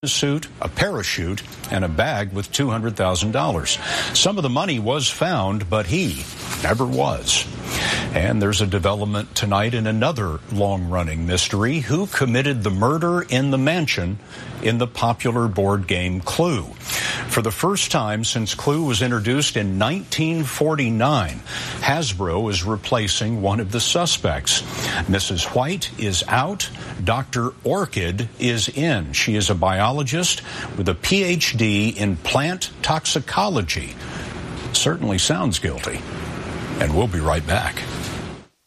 suit, a parachute, and a bag with $200,000. Some of the money was found, but he never was. And there's a development tonight in another long-running mystery. Who committed the murder in the mansion in the popular board game Clue? For the first time since Clue was introduced in 1949, Hasbro is replacing one of the suspects. Mrs. White is out. Dr. Orchid is in. She is a biologist with a PhD in plant toxicology. Certainly sounds guilty. And we'll be right back.